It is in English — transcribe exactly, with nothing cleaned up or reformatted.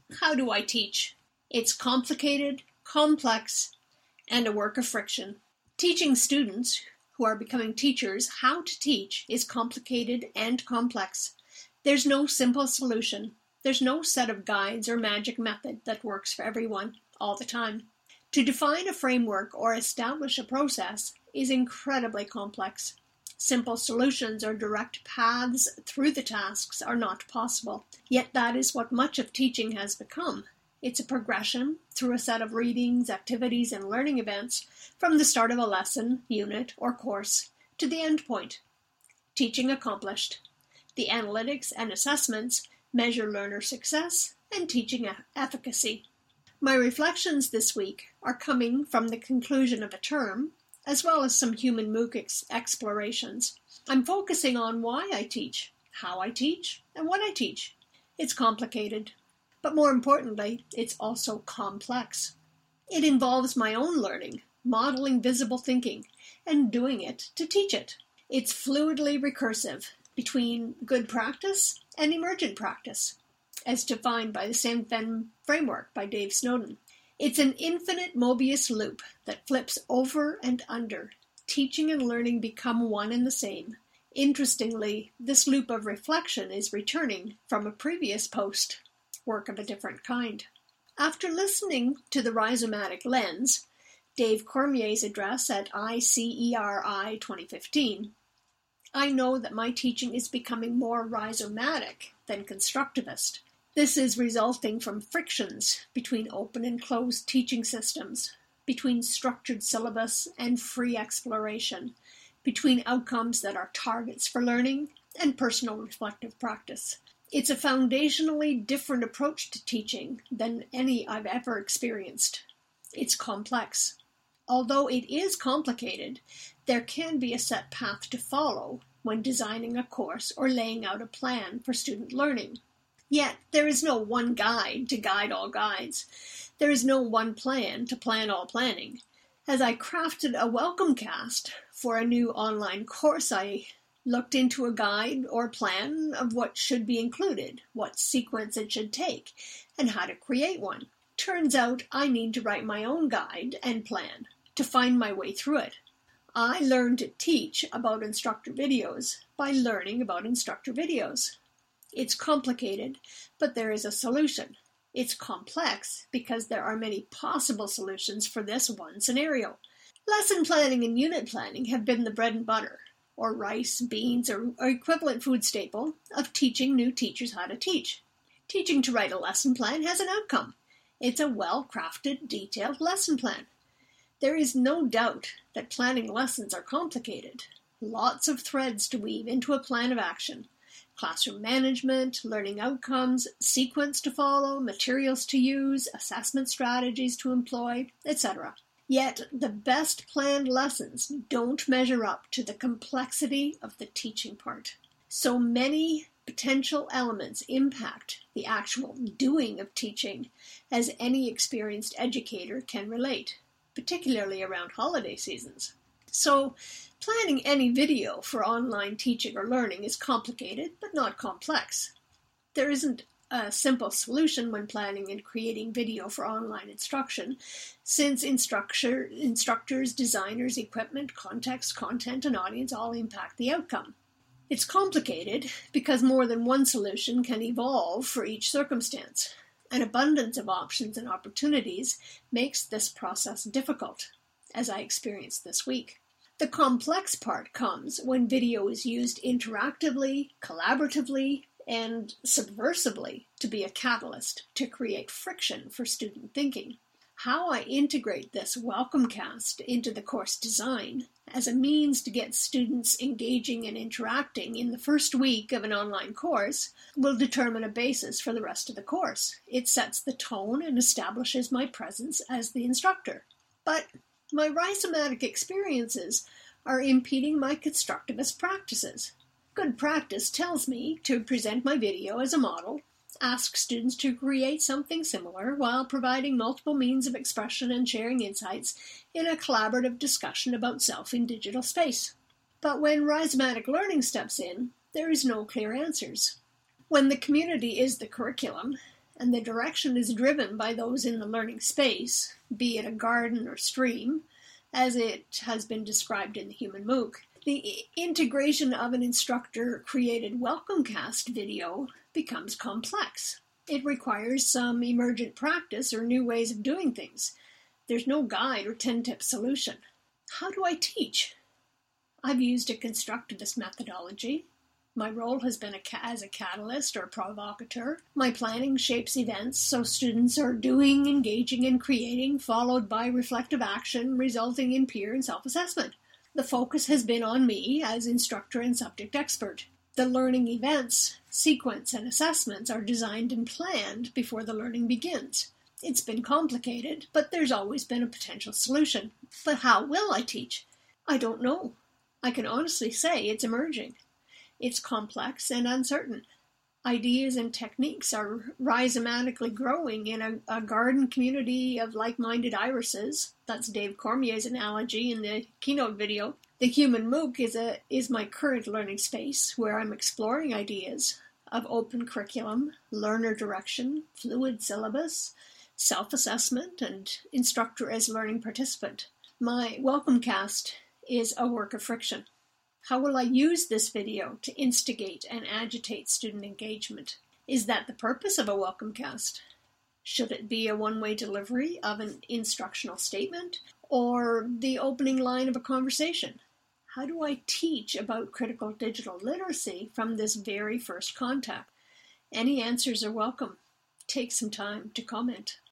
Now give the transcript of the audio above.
How do I teach? It's complicated, complex, and a work of friction. Teaching students who are becoming teachers how to teach is complicated and complex. There's no simple solution. There's no set of guides or magic method that works for everyone all the time. To define a framework or establish a process is incredibly complex. Simple solutions or direct paths through the tasks are not possible. Yet that is what much of teaching has become. It's a progression through a set of readings, activities, and learning events from the start of a lesson, unit, or course to the end point. Teaching accomplished. The analytics and assessments measure learner success and teaching efficacy. My reflections this week are coming from the conclusion of a term, as well as some human MOOC explorations. I'm focusing on why I teach, how I teach, and what I teach. It's complicated, but more importantly, it's also complex. It involves my own learning, modeling visible thinking, and doing it to teach it. It's fluidly recursive between good practice and emergent practice, as defined by the San Fen framework by Dave Snowden. It's an infinite Mobius loop that flips over and under. Teaching and learning become one and the same. Interestingly, this loop of reflection is returning from a previous post, work of a different kind. After listening to the Rhizomatic Lens, Dave Cormier's address at I C E R I twenty fifteen, I know that my teaching is becoming more rhizomatic than constructivist. This is resulting from frictions between open and closed teaching systems, between structured syllabus and free exploration, between outcomes that are targets for learning and personal reflective practice. It's a foundationally different approach to teaching than any I've ever experienced. It's complex. Although it is complicated, there can be a set path to follow when designing a course or laying out a plan for student learning. Yet, there is no one guide to guide all guides. There is no one plan to plan all planning. As I crafted a welcome cast for a new online course, I looked into a guide or plan of what should be included, what sequence it should take, and how to create one. Turns out I need to write my own guide and plan to find my way through it. I learned to teach about instructor videos by learning about instructor videos. It's complicated, but there is a solution. It's complex because there are many possible solutions for this one scenario. Lesson planning and unit planning have been the bread and butter, or rice, beans, or, or equivalent food staple of teaching new teachers how to teach. Teaching to write a lesson plan has an outcome. It's a well-crafted, detailed lesson plan. There is no doubt that planning lessons are complicated. Lots of threads to weave into a plan of action. Classroom management, learning outcomes, sequence to follow, materials to use, assessment strategies to employ, et cetera. Yet, the best planned lessons don't measure up to the complexity of the teaching part. So many potential elements impact the actual doing of teaching, as any experienced educator can relate, particularly around holiday seasons. So, planning any video for online teaching or learning is complicated, but not complex. There isn't a simple solution when planning and creating video for online instruction, since instructor, instructors, designers, equipment, context, content, and audience all impact the outcome. It's complicated because more than one solution can evolve for each circumstance. An abundance of options and opportunities makes this process difficult, as I experienced this week. The complex part comes when video is used interactively, collaboratively, and subversively to be a catalyst to create friction for student thinking. How I integrate this welcome cast into the course design as a means to get students engaging and interacting in the first week of an online course will determine a basis for the rest of the course. It sets the tone and establishes my presence as the instructor. But my rhizomatic experiences are impeding my constructivist practices. Good practice tells me to present my video as a model, ask students to create something similar while providing multiple means of expression and sharing insights in a collaborative discussion about self in digital space. But when rhizomatic learning steps in, there is no clear answers. When the community is the curriculum, and the direction is driven by those in the learning space, be it a garden or stream, as it has been described in the Human MOOC. The integration of an instructor-created Welcomecast video becomes complex. It requires some emergent practice or new ways of doing things. There's no guide or ten-tip solution. How do I teach? I've used a constructivist methodology. My role has been a ca- as a catalyst or provocateur. My planning shapes events so students are doing, engaging, and creating, followed by reflective action, resulting in peer and self-assessment. The focus has been on me as instructor and subject expert. The learning events, sequence, and assessments are designed and planned before the learning begins. It's been complicated, but there's always been a potential solution. But how will I teach? I don't know. I can honestly say it's emerging. It's complex and uncertain. Ideas and techniques are rhizomatically growing in a, a garden community of like-minded irises. That's Dave Cormier's analogy in the keynote video. The Human MOOC is, a, is my current learning space where I'm exploring ideas of open curriculum, learner direction, fluid syllabus, self-assessment, and instructor as learning participant. My Welcomecast is a work of friction. How will I use this video to instigate and agitate student engagement? Is that the purpose of a Welcomecast? Should it be a one-way delivery of an instructional statement or the opening line of a conversation? How do I teach about critical digital literacy from this very first contact? Any answers are welcome. Take some time to comment.